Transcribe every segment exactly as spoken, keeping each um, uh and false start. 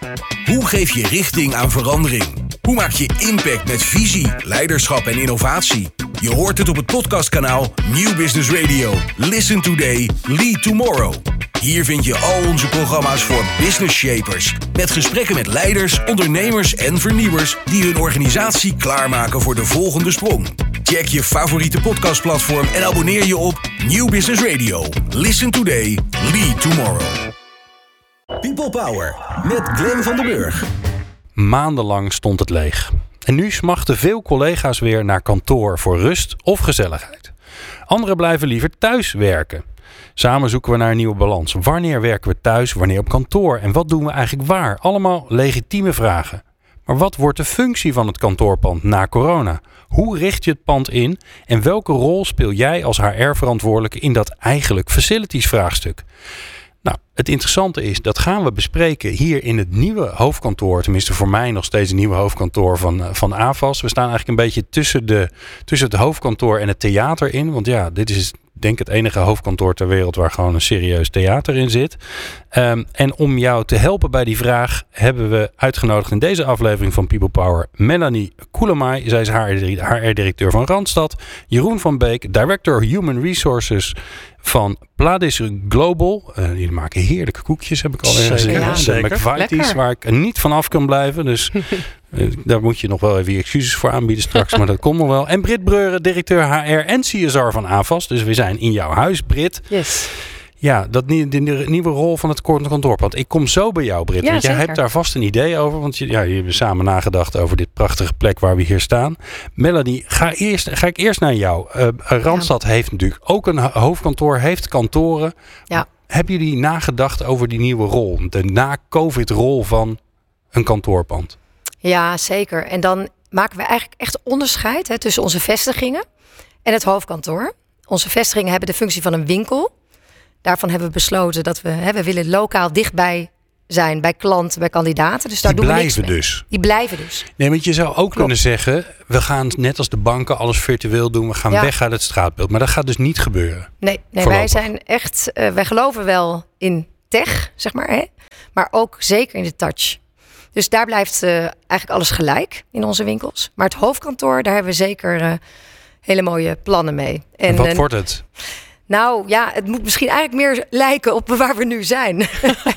Hoe geef je richting aan verandering? Hoe maak je impact met visie, leiderschap en innovatie? Je hoort het op het podcastkanaal Nieuw Business Radio. Listen today, lead tomorrow. Hier vind je al onze programma's voor business shapers. Met gesprekken met leiders, ondernemers en vernieuwers die hun organisatie klaarmaken voor de volgende sprong. Check je favoriete podcastplatform en abonneer je op Nieuw Business Radio. Listen today, lead tomorrow. People Power met Glenn van den Burg. Maandenlang stond het leeg. En nu smachten veel collega's weer naar kantoor voor rust of gezelligheid. Anderen blijven liever thuis werken. Samen zoeken we naar een nieuwe balans. Wanneer werken we thuis, wanneer op kantoor en wat doen we eigenlijk waar? Allemaal legitieme vragen. Maar wat wordt de functie van het kantoorpand na corona? Hoe richt je het pand in en welke rol speel jij als H R-verantwoordelijke in dat eigenlijk facilities vraagstuk? Nou, het interessante is, dat gaan we bespreken hier in het nieuwe hoofdkantoor. Tenminste voor mij nog steeds het nieuwe hoofdkantoor van, van A V A S. We staan eigenlijk een beetje tussen, de, tussen het hoofdkantoor en het theater in. Want ja, dit is denk ik het enige hoofdkantoor ter wereld waar gewoon een serieus theater in zit. Um, en om jou te helpen bij die vraag hebben we uitgenodigd in deze aflevering van People Power Melanie Koelemaai. Zij is H R-directeur van Randstad. Jeroen van Beek, Director Human Resources van Pladis Global. Uh, die maken heerlijke koekjes, heb ik al eens gezien. Ja, de McVitie's, waar ik niet van af kan blijven. Dus uh, daar moet je nog wel even je excuses voor aanbieden straks. Maar dat komt nog wel. En Brit Breuren, directeur H R en C S R van A V A S. Dus we zijn in jouw huis, Brit. Yes. Ja, dat die, die nieuwe rol van het kantoorpand. Ik kom zo bij jou, Brit. Ja, want jij zeker. hebt daar vast een idee over. Want je, ja, je hebt samen nagedacht over dit prachtige plek waar we hier staan. Melanie, ga, eerst, ga ik eerst naar jou. Uh, Randstad ja. heeft natuurlijk ook een hoofdkantoor, heeft kantoren. Ja. Hebben jullie nagedacht over die nieuwe rol? De na-COVID-rol van een kantoorpand? Ja, zeker. En dan maken we eigenlijk echt onderscheid hè, tussen onze vestigingen en het hoofdkantoor. Onze vestigingen hebben de functie van een winkel. Daarvan hebben we besloten dat we, hè, we willen lokaal dichtbij zijn bij klanten, bij kandidaten. Dus daar die doen we niks blijven mee. dus. Die blijven dus. Nee, want je zou ook Klopt. kunnen zeggen, we gaan net als de banken alles virtueel doen. We gaan Ja. weg uit het straatbeeld. Maar dat gaat dus niet gebeuren. Nee, nee wij Voorlopig. zijn echt, uh, wij geloven wel in tech, zeg maar, hè, maar ook zeker in de touch. Dus daar blijft uh, eigenlijk alles gelijk in onze winkels. Maar het hoofdkantoor, daar hebben we zeker uh, hele mooie plannen mee. En, En wat uh, wordt het? Nou ja, het moet misschien eigenlijk meer lijken op waar we nu zijn.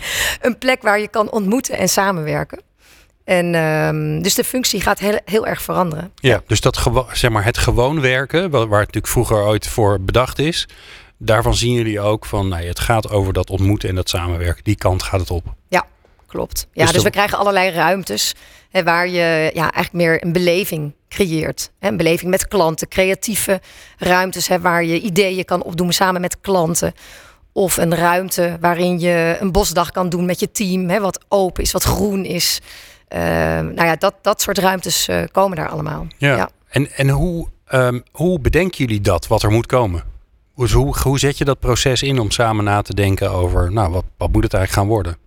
Een plek waar je kan ontmoeten en samenwerken. En um, dus de functie gaat heel, heel erg veranderen. Ja, dus dat gewo- zeg maar het gewoon werken, waar het natuurlijk vroeger ooit voor bedacht is. Daarvan zien jullie ook van, nou, het gaat over dat ontmoeten en dat samenwerken. Die kant gaat het op. Ja, klopt. Ja, Dus dus de- we krijgen allerlei ruimtes hè, waar je ja, eigenlijk meer een beleving creëert. Hè, een beleving met klanten, creatieve ruimtes hè, waar je ideeën kan opdoen samen met klanten. Of een ruimte waarin je een bosdag kan doen met je team, hè, wat open is, wat groen is. Uh, nou ja, dat, dat soort ruimtes uh, komen daar allemaal. Ja. Ja. En, en hoe, um, hoe bedenken jullie dat, wat er moet komen? Dus hoe, hoe zet je dat proces in om samen na te denken over, nou, wat, wat moet het eigenlijk gaan worden?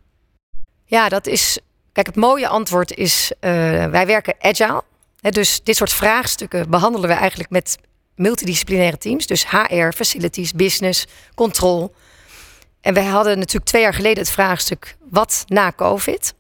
Ja, dat is. Kijk, het mooie antwoord is: uh, wij werken agile. Hè, dus dit soort vraagstukken behandelen we eigenlijk met multidisciplinaire teams. Dus H R, facilities, business, control. En wij hadden natuurlijk twee jaar geleden het vraagstuk: wat na COVID?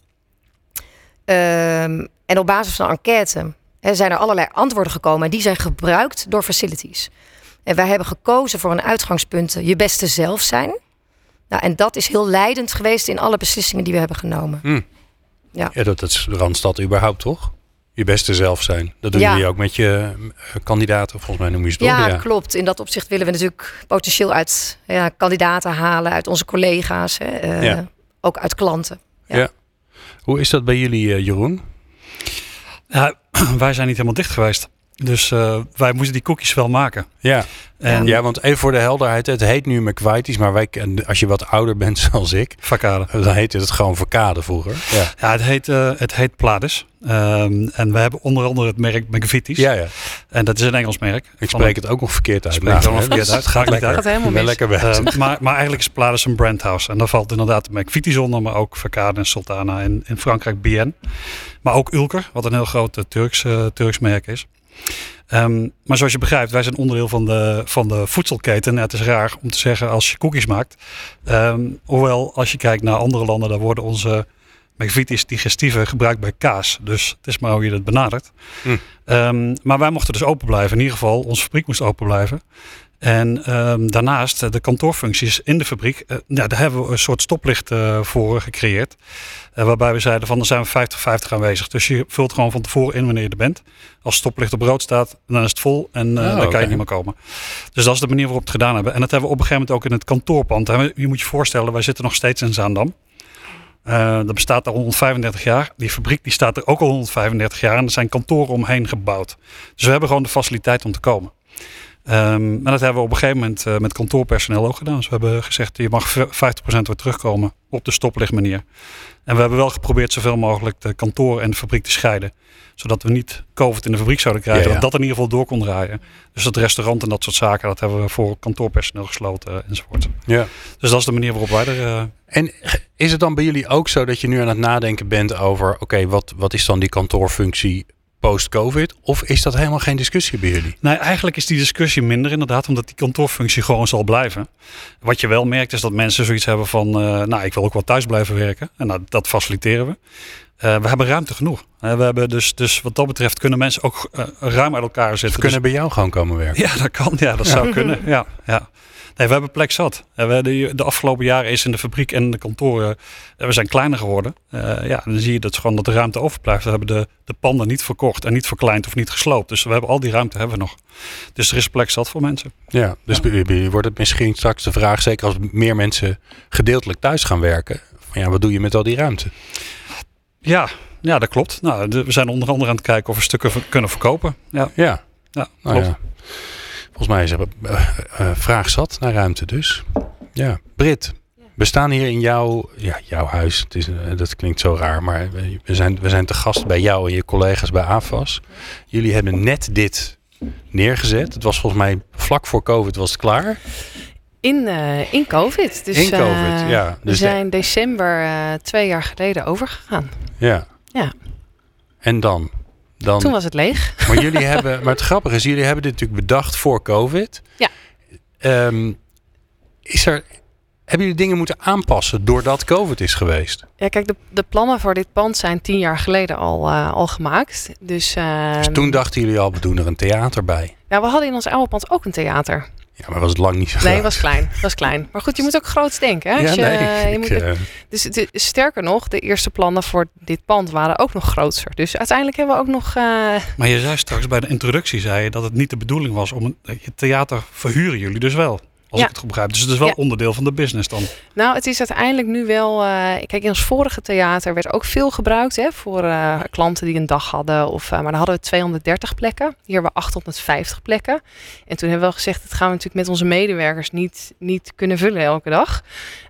Um, en op basis van een enquête hè, zijn er allerlei antwoorden gekomen. En die zijn gebruikt door facilities. En wij hebben gekozen voor een uitgangspunt: je beste zelf zijn. Nou, en dat is heel leidend geweest in alle beslissingen die we hebben genomen. Hmm. Ja. Ja, dat, dat is Randstad überhaupt, toch? Je beste zelf zijn. Dat doen Ja. jullie ook met je uh, kandidaten, volgens mij noem je ze toch? Ja, klopt. In dat opzicht willen we natuurlijk potentieel uit ja, kandidaten halen, uit onze collega's, hè, uh, Ja. ook uit klanten. Ja. Ja. Hoe is dat bij jullie, uh, Jeroen? Ja, wij zijn niet helemaal dicht geweest. Dus uh, wij moesten die koekjes wel maken. Ja. En Ja, want even voor de helderheid, het heet nu McVitie's, maar wij, als je wat ouder bent zoals ik, Facade. dan heette het gewoon Facade vroeger. Ja, Ja, het heet, uh, het heet Pladis. Um, en we hebben onder andere het merk McVitie's. ja, ja. En dat is een Engels merk. Ik spreek het ook nog verkeerd uit. Ik spreek het ook nog hè? verkeerd uit. Gaat Gaat niet lekker. uit. Gaat helemaal Ik ben mis. lekker weg. Uh, maar, maar eigenlijk is Pladis een brandhouse. En daar valt inderdaad de McVitie's onder, maar ook Facade en Sultana. En in Frankrijk B N. Maar ook Ulker, wat een heel groot uh, Turks, uh, Turks merk is. Um, maar zoals je begrijpt, wij zijn onderdeel van de, van de voedselketen. Ja, het is raar om te zeggen als je koekjes maakt. Um, hoewel, als je kijkt naar andere landen, daar worden onze McVitie is digestieve gebruikt bij kaas. Dus het is maar hoe je dat benadert. Hm. Um, maar wij mochten dus open blijven. In ieder geval, onze fabriek moest open blijven. En um, daarnaast de kantoorfuncties in de fabriek. Uh, ja, daar hebben we een soort stoplicht uh, voor gecreëerd. Uh, waarbij we zeiden van, dan zijn we vijftig vijftig aanwezig. Dus je vult gewoon van tevoren in wanneer je er bent. Als het stoplicht op rood staat, dan is het vol. En uh, oh, dan kan okay. je niet meer komen. Dus dat is de manier waarop we het gedaan hebben. En dat hebben we op een gegeven moment ook in het kantoorpand. Je moet je voorstellen, wij zitten nog steeds in Zaandam. Uh, dat bestaat al honderdvijfendertig jaar. Die fabriek die staat er ook al honderdvijfendertig jaar. En er zijn kantoren omheen gebouwd. Dus we hebben gewoon de faciliteit om te komen. Um, en dat hebben we op een gegeven moment uh, met kantoorpersoneel ook gedaan. Dus we hebben gezegd, je mag vijftig procent weer terugkomen op de stoplichtmanier. En we hebben wel geprobeerd zoveel mogelijk de kantoor en de fabriek te scheiden. Zodat we niet COVID in de fabriek zouden krijgen. Ja, ja. Dat dat in ieder geval door kon draaien. Dus dat restaurant en dat soort zaken, dat hebben we voor kantoorpersoneel gesloten uh, enzovoort. Ja. Dus dat is de manier waarop wij er... Uh... En is het dan bij jullie ook zo dat je nu aan het nadenken bent over... oké, okay, wat, wat is dan die kantoorfunctie post-COVID? Of is dat helemaal geen discussie bij jullie? Nee, eigenlijk is die discussie minder inderdaad, omdat die kantoorfunctie gewoon zal blijven. Wat je wel merkt is dat mensen zoiets hebben van, uh, nou, ik wil ook wel thuis blijven werken. En nou, dat faciliteren we. Uh, we hebben ruimte genoeg. Uh, we hebben dus, dus wat dat betreft kunnen mensen ook uh, ruim uit elkaar zitten. Ze kunnen dus, bij jou gewoon komen werken. Ja, dat kan. Ja, dat ja. zou kunnen. Ja, ja. Nee, we hebben plek zat. We de, de afgelopen jaren is in de fabriek en de kantoren, we zijn kleiner geworden. Uh, ja, dan zie je dat, gewoon dat de ruimte overblijft. We hebben de, de panden niet verkocht en niet verkleind of niet gesloopt. Dus we hebben al die ruimte hebben we nog. Dus er is plek zat voor mensen. Ja, dus ja. bij jullie wordt het misschien straks de vraag, zeker als meer mensen gedeeltelijk thuis gaan werken. Van ja, wat doe je met al die ruimte? Ja, ja, dat klopt. Nou, de, we zijn onder andere aan het kijken of we stukken v- kunnen verkopen. Ja, ja. ja nou klopt. Ja. Volgens mij is er uh, uh, vraag zat naar ruimte dus. Ja, Brit, we staan hier in jouw, ja, jouw huis. Het is, uh, dat klinkt zo raar, maar we zijn, we zijn te gast bij jou en je collega's bij A F A S. Jullie hebben net dit neergezet. Het was volgens mij vlak voor COVID was het klaar. In, uh, in COVID. Dus, in COVID, uh, ja. Dus we zijn de... december uh, twee jaar geleden overgegaan. Ja. Ja. En dan? dan? Toen was het leeg. Maar jullie hebben, maar het grappige is, jullie hebben dit natuurlijk bedacht voor COVID. Ja. Um, is er, hebben jullie dingen moeten aanpassen doordat COVID is geweest? Ja, kijk, de, de plannen voor dit pand zijn tien jaar geleden al, uh, al gemaakt. Dus, uh, dus toen dachten jullie al, we doen er een theater bij. Ja, we hadden in ons oude pand ook een theater. Ja, maar was het lang niet zo groot? Nee, het was klein. was klein. Maar goed, je moet ook groots denken. Hè? Ja, Als je, nee, je ik, moet, uh... dus, de, sterker nog, de eerste plannen voor dit pand waren ook nog groter. Dus uiteindelijk hebben we ook nog... Uh... Maar je zei straks bij de introductie zei je dat het niet de bedoeling was om een het theater verhuren jullie dus wel. Als ja. ik het goed begrijp. Dus het is wel ja. onderdeel van de business dan. Nou, het is uiteindelijk nu wel... Uh, kijk, in ons vorige theater werd ook veel gebruikt hè, voor uh, klanten die een dag hadden. Of, uh, maar dan hadden we tweehonderddertig plekken. Hier hebben we achthonderdvijftig plekken. En toen hebben we wel gezegd, dat gaan we natuurlijk met onze medewerkers niet, niet kunnen vullen elke dag.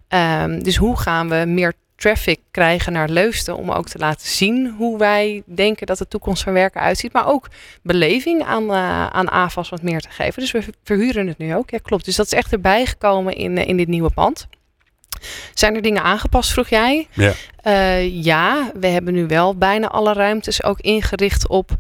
Um, dus hoe gaan we meer traffic krijgen naar Leusden om ook te laten zien hoe wij denken dat de toekomst van werken uitziet. Maar ook beleving aan, uh, aan A F A S wat meer te geven. Dus we verhuren het nu ook. Ja, klopt. Dus dat is echt erbij gekomen in, uh, in dit nieuwe pand. Zijn er dingen aangepast, vroeg jij? Ja. Uh, ja, we hebben nu wel bijna alle ruimtes ook ingericht op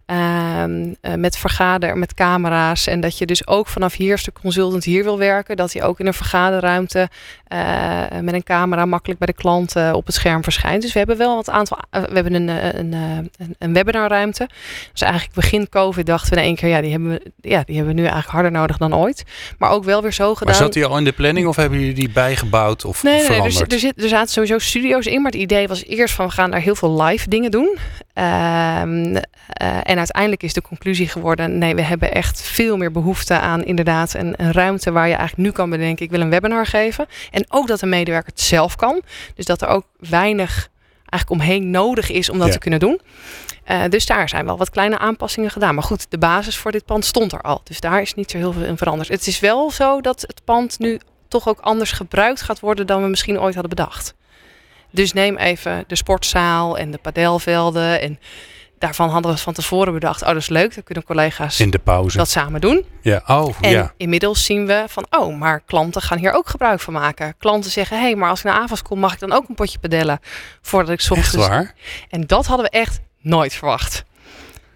Uh, uh, met vergader, met camera's. En dat je dus ook vanaf hier, als de consultant hier wil werken, dat hij ook in een vergaderruimte uh, met een camera makkelijk bij de klant uh, op het scherm verschijnt. Dus we hebben wel wat aantal. Uh, we hebben een, een, een, een webinarruimte. Dus eigenlijk begin COVID dachten we in één keer, ja, die hebben we, ja, die hebben we nu eigenlijk harder nodig dan ooit. Maar ook wel weer zo gedaan. Maar zat die al in de planning of hebben jullie die bijgebouwd of nee, veranderd? Nee, er, er, zit, er zaten sowieso studio's in, maar het idee was eerst van we gaan daar heel veel live dingen doen. Uh, uh, en uiteindelijk is de conclusie geworden, nee, we hebben echt veel meer behoefte aan inderdaad een, een ruimte waar je eigenlijk nu kan bedenken, ik wil een webinar geven. En ook dat de medewerker het zelf kan. Dus dat er ook weinig eigenlijk omheen nodig is om dat ja. te kunnen doen. Uh, dus daar zijn wel wat kleine aanpassingen gedaan. Maar goed, de basis voor dit pand stond er al. Dus daar is niet zo heel veel in veranderd. Het is wel zo dat het pand nu toch ook anders gebruikt gaat worden dan we misschien ooit hadden bedacht. Dus neem even de sportzaal en de padelvelden. En daarvan hadden we van tevoren bedacht, oh, dat is leuk. Dan kunnen collega's in de pauze dat samen doen. Ja. Oh, en ja. inmiddels zien we van, oh, maar klanten gaan hier ook gebruik van maken. Klanten zeggen, hé, hey, maar als ik naar A F A S kom, mag ik dan ook een potje padellen voordat ik 's ochtends. Echt waar? En dat hadden we echt nooit verwacht.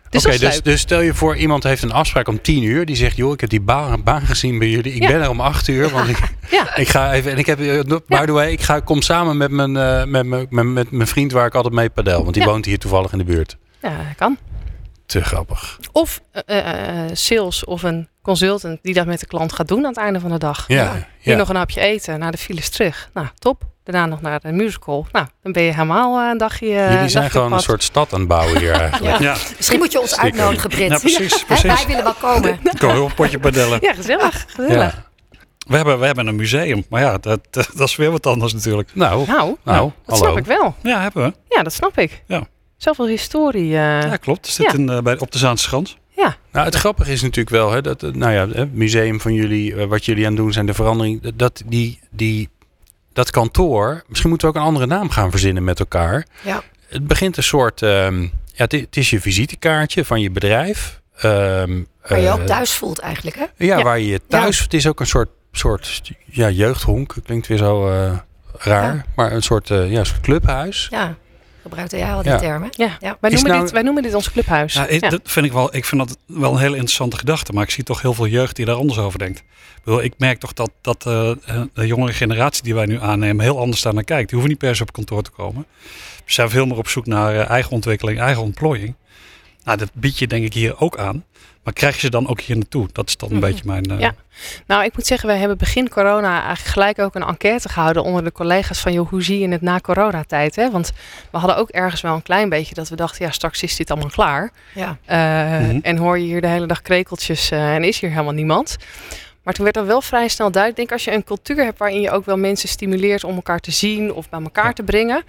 Dus Oké, dat is dus, leuk. dus stel je voor, iemand heeft een afspraak om tien uur. Die zegt, joh, ik heb die baan, baan gezien bij jullie. Ik Ja. ben er om acht uur. Want ik, Ja. ik ga even. En ik heb, uh, by Ja. the way, ik ga, kom samen met mijn, uh, met, mijn, met, met mijn vriend waar ik altijd mee padel. Want die Ja. woont hier toevallig in de buurt. Ja, kan. Te grappig. Of uh, uh, sales of een consultant die dat met de klant gaat doen aan het einde van de dag. Ja, Hier ja. nog een hapje eten, naar de files terug. Nou, top. Daarna nog naar de musical. Nou, dan ben je helemaal uh, een dagje. Uh, Jullie zijn dagje gewoon op een pad. soort stad aan het bouwen hier eigenlijk. Ja, Misschien moet je ons Stiekem. uitnodigen, Brit. ja precies. Hè, precies. wij willen wel komen. Ik kan heel een potje padellen. Ja, gezellig. gezellig. Ja. We hebben, we hebben een museum. Maar ja, dat, dat is weer wat anders natuurlijk. Nou, Nou, nou, dat hallo. snap ik wel. Ja, hebben we. Ja, dat snap ik. Ja. Zoveel historie. uh, Ja, klopt. Het zit Ja. in, uh, bij, op de Zaanse Schans. ja. Nou, het grappige is natuurlijk wel, hè, dat, eh, nou ja, het museum van jullie, uh, wat jullie aan het doen zijn, de verandering, dat die, die, dat kantoor, misschien moeten we ook een andere naam gaan verzinnen met elkaar. Ja. Het begint een soort, um, ja, het, het is je visitekaartje van je bedrijf. Um, Waar je uh, ook thuis voelt eigenlijk, hè? Ja, Ja. waar je je thuis, Ja. het is ook een soort, soort ja, jeugdhonk, klinkt weer zo uh, raar, Ja. maar een soort, uh, ja, een soort clubhuis. Ja, gebruikte jij al die Ja. termen. Ja. Ja. Wij, Is noemen nou- dit, wij noemen dit ons clubhuis. Ja, ik, Ja. Dat vind ik, wel, ik vind dat wel een hele interessante gedachte. Maar ik zie toch heel veel jeugd die daar anders over denkt. Ik, bedoel, ik merk toch dat, dat uh, de jongere generatie die wij nu aannemen heel anders daar naar kijkt. Die hoeven niet per se op kantoor te komen. We zijn veel meer op zoek naar uh, eigen ontwikkeling, eigen ontplooiing. Nou, dat bied je denk ik hier ook aan. Maar krijg je ze dan ook hier naartoe? Dat is dan een Mhm. beetje mijn... Uh, Ja. Nou, ik moet zeggen, wij hebben begin corona eigenlijk gelijk ook een enquête gehouden onder de collega's van, joh, hoe zie je het na coronatijd? Hè? Want we hadden ook ergens wel een klein beetje dat we dachten, ja, straks is dit allemaal klaar. Ja. Uh, Mhm. En hoor je hier de hele dag krekeltjes uh, en is hier helemaal niemand. Maar toen werd er wel vrij snel duidelijk, denk als je een cultuur hebt waarin je ook wel mensen stimuleert om elkaar te zien of bij elkaar Ja. te brengen.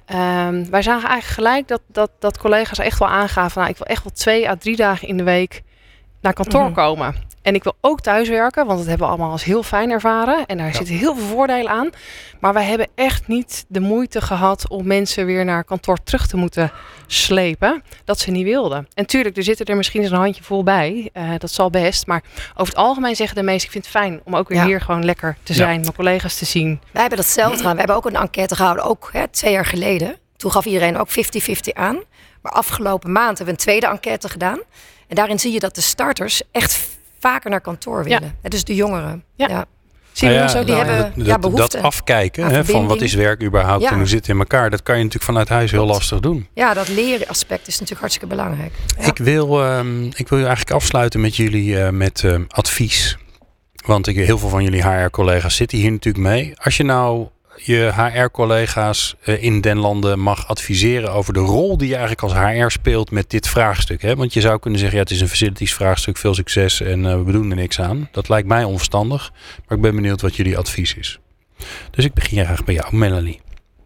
Um, wij zagen eigenlijk gelijk dat, dat, dat collega's echt wel aangaven, nou, ik wil echt wel twee à drie dagen in de week naar kantoor Mhm. komen. En ik wil ook thuiswerken, want dat hebben we allemaal als heel fijn ervaren. En daar Ja. zitten heel veel voordelen aan. Maar wij hebben echt niet de moeite gehad om mensen weer naar kantoor terug te moeten slepen. Dat ze niet wilden. En tuurlijk, er zitten er misschien eens een handje vol bij. Uh, dat zal best. Maar over het algemeen zeggen de meesten, ik vind het fijn om ook weer Ja. hier gewoon lekker te Ja. zijn. Mijn collega's te zien. Wij hebben datzelfde gedaan. We hebben ook een enquête gehouden, ook hè, twee jaar geleden. Toen gaf iedereen ook vijftig vijftig aan. Maar afgelopen maand hebben we een tweede enquête gedaan. En daarin zie je dat de starters echt vaker naar kantoor willen. Ja. Hè, dus de jongeren. Ja. Ja. Zie je Nou ons ja, ook die wel? hebben- dat, ja, dat, behoefte dat afkijken aan hè, van wat verbinding. is werk überhaupt Ja. en hoe zit het in elkaar, dat kan je natuurlijk vanuit huis heel lastig doen. Ja, dat leren aspect is natuurlijk hartstikke belangrijk. Ja. Ik, wil, um, ik wil je eigenlijk afsluiten met jullie uh, met um, advies. Want ik, heel veel van jullie H R-collega's zitten hier natuurlijk mee. Als je nou je H R-collega's uh, in den landen mag adviseren over de rol die je eigenlijk als H R speelt met dit vraagstuk. Hè? Want je zou kunnen zeggen, ja, het is een facilities vraagstuk, veel succes en uh, we doen er niks aan. Dat lijkt mij onverstandig, maar ik ben benieuwd wat jullie advies is. Dus ik begin graag bij jou, Melanie.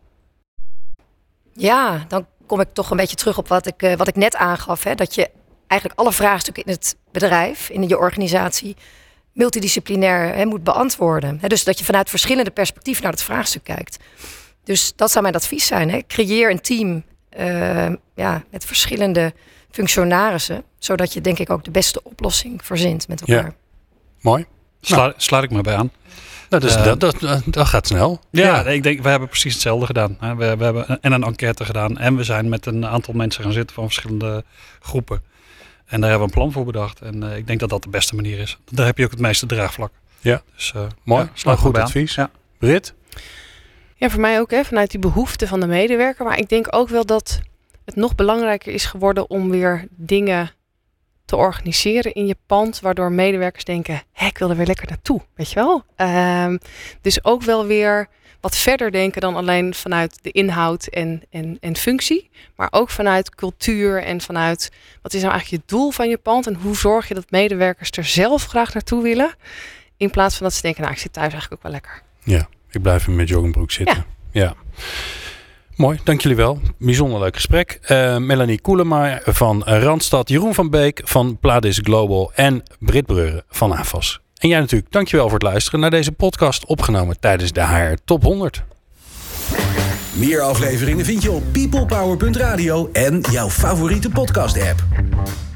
Ja, dan kom ik toch een beetje terug op wat ik, uh, wat ik net aangaf. Hè, dat je eigenlijk alle vraagstukken in het bedrijf, in je organisatie, multidisciplinair hè, moet beantwoorden. Hè, dus dat je vanuit verschillende perspectieven naar het vraagstuk kijkt. Dus dat zou mijn advies zijn. Hè. Creëer een team uh, ja, met verschillende functionarissen, zodat je denk ik ook de beste oplossing verzint met elkaar. Ja. Mooi. Sla, Nou. Sluit ik me bij aan. Nou, dus Uh, dat, dat, dat, dat gaat snel. Ja, Ja. ik denk, we hebben precies hetzelfde gedaan. We, we hebben en een enquête gedaan. En we zijn met een aantal mensen gaan zitten van verschillende groepen. En daar hebben we een plan voor bedacht. En uh, ik denk dat dat de beste manier is. Daar heb je ook het meeste draagvlak. Ja. Dus, uh, Mooi. Ja, Nou, sluit me goed bij aan. advies. Ja. Brit? Ja, voor mij ook, hè, vanuit die behoefte van de medewerker. Maar ik denk ook wel dat het nog belangrijker is geworden om weer dingen te organiseren in je pand, waardoor medewerkers denken, hé, ik wil er weer lekker naartoe, weet je wel? Um, dus ook wel weer wat verder denken dan alleen vanuit de inhoud en, en, en functie, maar ook vanuit cultuur en vanuit wat is nou eigenlijk je doel van je pand en hoe zorg je dat medewerkers er zelf graag naartoe willen, in plaats van dat ze denken, nou, ik zit thuis eigenlijk ook wel lekker. Ja, ik blijf in mijn joggingbroek zitten. Ja. ja. Mooi, dank jullie wel. Bijzonder leuk gesprek. Uh, Melanie Koelema van Randstad, Jeroen van Beek van Pladis Global en Brit Breuren van A F A S. En jij natuurlijk, dankjewel voor het luisteren naar deze podcast opgenomen tijdens de H R Top honderd. Meer afleveringen vind je op peoplepower punt radio en jouw favoriete podcast app.